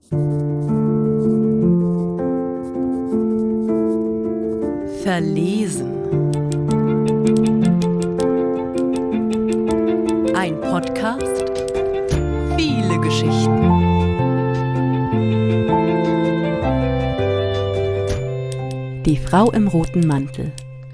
Verlesen. Ein Podcast, viele Geschichten. Die Frau im roten Mantel.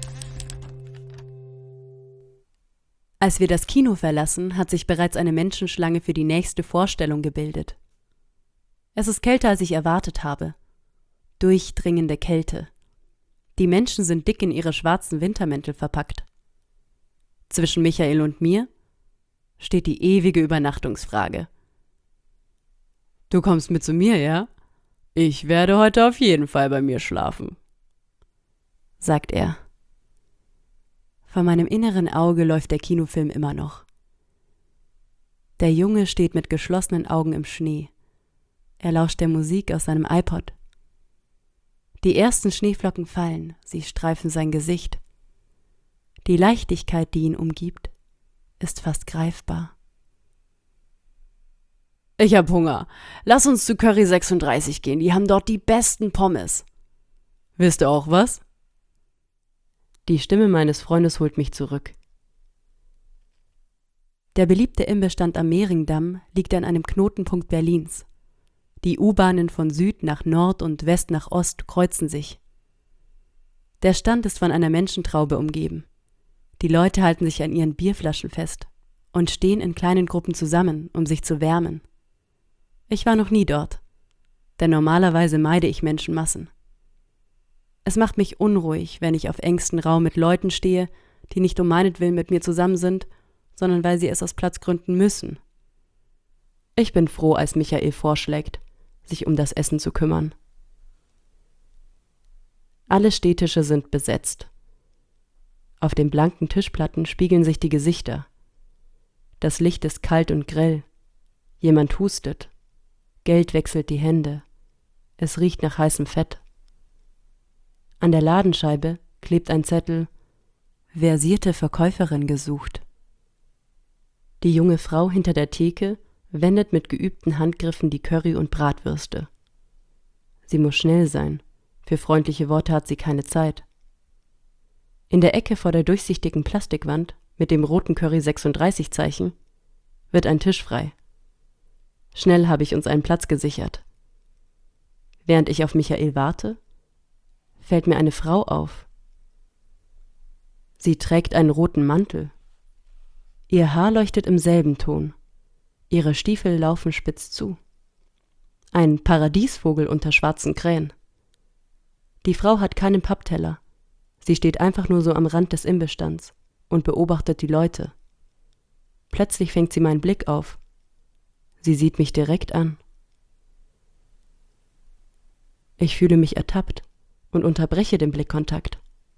Als wir das Kino verlassen, hat sich bereits eine Menschenschlange für die nächste Vorstellung gebildet. Es ist kälter, als ich erwartet habe. Durchdringende Kälte. Die Menschen sind dick in ihre schwarzen Wintermäntel verpackt. Zwischen Michael und mir steht die ewige Übernachtungsfrage. Du kommst mit zu mir, ja? Ich werde heute auf jeden Fall bei mir schlafen, sagt er. Vor meinem inneren Auge läuft der Kinofilm immer noch. Der Junge steht mit geschlossenen Augen im Schnee. Er lauscht der Musik aus seinem iPod. Die ersten Schneeflocken fallen, sie streifen sein Gesicht. Die Leichtigkeit, die ihn umgibt, ist fast greifbar. Ich hab Hunger. Lass uns zu Curry 36 gehen, die haben dort die besten Pommes. Willst du auch was? Die Stimme meines Freundes holt mich zurück. Der beliebte Imbissstand am Mehringdamm liegt an einem Knotenpunkt Berlins. Die U-Bahnen von Süd nach Nord und West nach Ost kreuzen sich. Der Stand ist von einer Menschentraube umgeben. Die Leute halten sich an ihren Bierflaschen fest und stehen in kleinen Gruppen zusammen, um sich zu wärmen. Ich war noch nie dort, denn normalerweise meide ich Menschenmassen. Es macht mich unruhig, wenn ich auf engstem Raum mit Leuten stehe, die nicht um meinetwillen mit mir zusammen sind, sondern weil sie es aus Platzgründen müssen. Ich bin froh, als Michael vorschlägt, sich um das Essen zu kümmern. Alle Stehtische sind besetzt. Auf den blanken Tischplatten spiegeln sich die Gesichter. Das Licht ist kalt und grell. Jemand hustet. Geld wechselt die Hände. Es riecht nach heißem Fett. An der Ladenscheibe klebt ein Zettel: Versierte Verkäuferin gesucht. Die junge Frau hinter der Theke wendet mit geübten Handgriffen die Curry und Bratwürste. Sie muss schnell sein, für freundliche Worte hat sie keine Zeit. In der Ecke vor der durchsichtigen Plastikwand mit dem roten Curry 36 Zeichen wird ein Tisch frei. Schnell habe ich uns einen Platz gesichert. Während ich auf Michael warte, fällt mir eine Frau auf. Sie trägt einen roten Mantel. Ihr Haar leuchtet im selben Ton. Ihre Stiefel laufen spitz zu. Ein Paradiesvogel unter schwarzen Krähen. Die Frau hat keinen Pappteller. Sie steht einfach nur so am Rand des Imbissstands und beobachtet die Leute. Plötzlich fängt sie meinen Blick auf. Sie sieht mich direkt an. Ich fühle mich ertappt und unterbreche den Blickkontakt.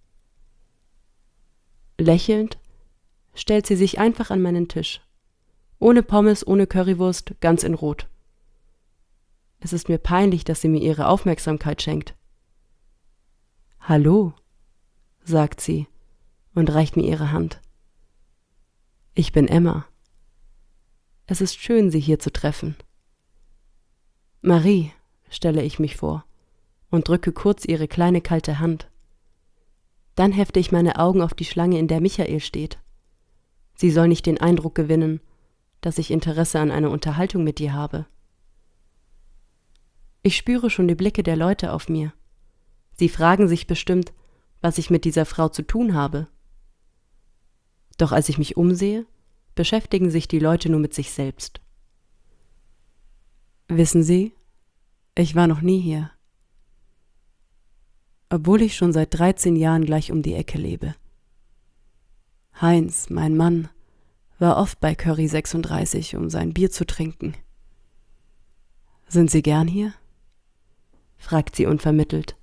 Lächelnd stellt sie sich einfach an meinen Tisch. Ohne Pommes, ohne Currywurst, ganz in Rot. Es ist mir peinlich, dass sie mir ihre Aufmerksamkeit schenkt. »Hallo«, sagt sie und reicht mir ihre Hand. »Ich bin Emma. Es ist schön, Sie hier zu treffen.« »Marie«, stelle ich mich vor und drücke kurz ihre kleine kalte Hand. Dann hefte ich meine Augen auf die Schlange, in der Michael steht. Sie soll nicht den Eindruck gewinnen, dass ich Interesse an einer Unterhaltung mit ihr habe. Ich spüre schon die Blicke der Leute auf mir. Sie fragen sich bestimmt, was ich mit dieser Frau zu tun habe. Doch als ich mich umsehe, beschäftigen sich die Leute nur mit sich selbst. Wissen Sie, ich war noch nie hier. Obwohl ich schon seit 13 Jahren gleich um die Ecke lebe. Heinz, mein Mann, war oft bei Curry 36, um sein Bier zu trinken. »Sind Sie gern hier?« fragt sie unvermittelt.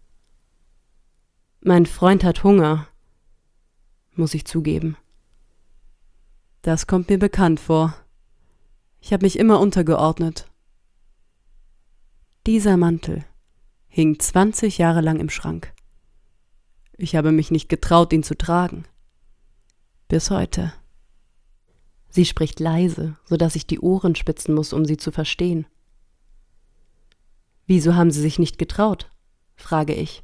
»Mein Freund hat Hunger«, muss ich zugeben. »Das kommt mir bekannt vor. Ich habe mich immer untergeordnet.« Dieser Mantel hing 20 Jahre lang im Schrank. Ich habe mich nicht getraut, ihn zu tragen. Bis heute. Sie spricht leise, so dass ich die Ohren spitzen muss, um sie zu verstehen. Wieso haben Sie sich nicht getraut? Frage ich.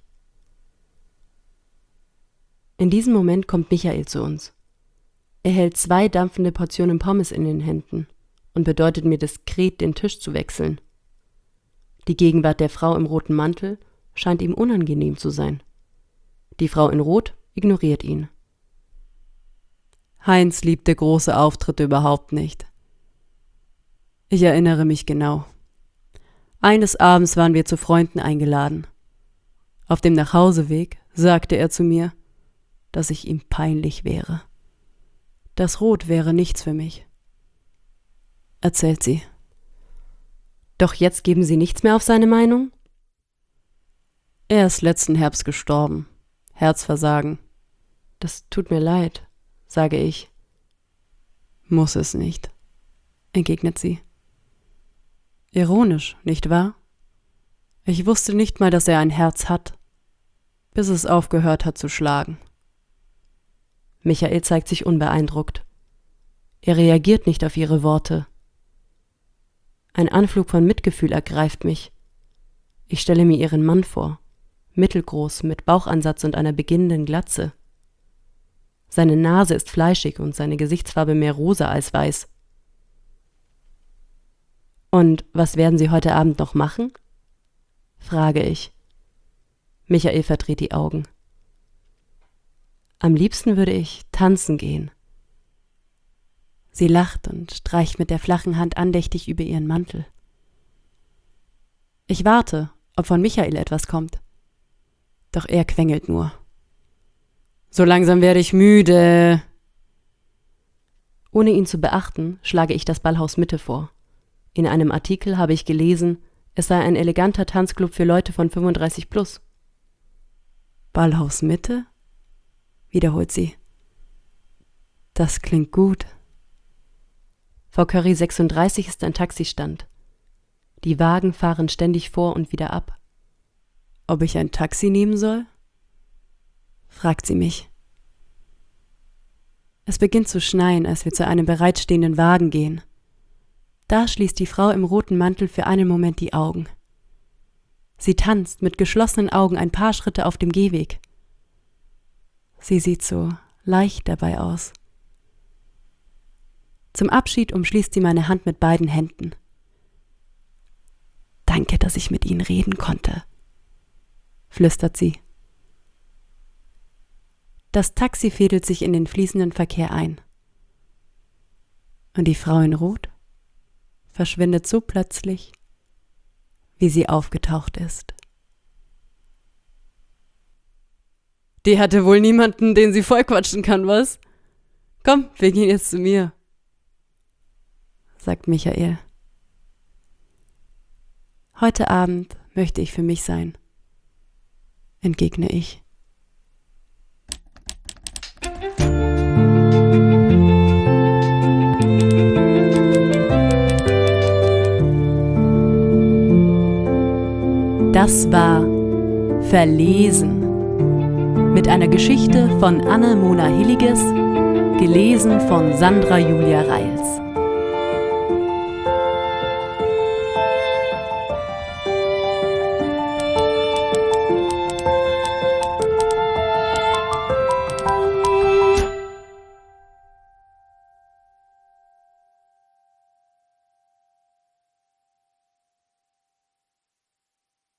In diesem Moment kommt Michael zu uns. Er hält 2 dampfende Portionen Pommes in den Händen und bedeutet mir diskret, den Tisch zu wechseln. Die Gegenwart der Frau im roten Mantel scheint ihm unangenehm zu sein. Die Frau in Rot ignoriert ihn. Heinz liebte große Auftritte überhaupt nicht. Ich erinnere mich genau. Eines Abends waren wir zu Freunden eingeladen. Auf dem Nachhauseweg sagte er zu mir, dass ich ihm peinlich wäre. Das Rot wäre nichts für mich. Erzählt sie. Doch jetzt geben Sie nichts mehr auf seine Meinung? Er ist letzten Herbst gestorben. Herzversagen. Das tut mir leid, sage ich. Muss es nicht, entgegnet sie. Ironisch, nicht wahr? Ich wusste nicht mal, dass er ein Herz hat, bis es aufgehört hat zu schlagen. Michael zeigt sich unbeeindruckt. Er reagiert nicht auf ihre Worte. Ein Anflug von Mitgefühl ergreift mich. Ich stelle mir ihren Mann vor, mittelgroß, mit Bauchansatz und einer beginnenden Glatze. Seine Nase ist fleischig und seine Gesichtsfarbe mehr rosa als weiß. Und was werden Sie heute Abend noch machen? Frage ich. Michael verdreht die Augen. Am liebsten würde ich tanzen gehen. Sie lacht und streicht mit der flachen Hand andächtig über ihren Mantel. Ich warte, ob von Michael etwas kommt. Doch er quengelt nur. So langsam werde ich müde. Ohne ihn zu beachten, schlage ich das Ballhaus Mitte vor. In einem Artikel habe ich gelesen, es sei ein eleganter Tanzclub für Leute von 35 plus. Ballhaus Mitte? Wiederholt sie. Das klingt gut. Vor Curry 36 ist ein Taxistand. Die Wagen fahren ständig vor und wieder ab. Ob ich ein Taxi nehmen soll? Fragt sie mich. Es beginnt zu schneien, als wir zu einem bereitstehenden Wagen gehen. Da schließt die Frau im roten Mantel für einen Moment die Augen. Sie tanzt mit geschlossenen Augen ein paar Schritte auf dem Gehweg. Sie sieht so leicht dabei aus. Zum Abschied umschließt sie meine Hand mit beiden Händen. Danke, dass ich mit Ihnen reden konnte, flüstert sie. Das Taxi fädelt sich in den fließenden Verkehr ein. Und die Frau in Rot verschwindet so plötzlich, wie sie aufgetaucht ist. Die hatte wohl niemanden, den sie vollquatschen kann, was? Komm, wir gehen jetzt zu mir, sagt Michael. Heute Abend möchte ich für mich sein, entgegne ich. Das war Verlesen mit einer Geschichte von Anne-Mona Hilliges, gelesen von Sandra Julia Reils.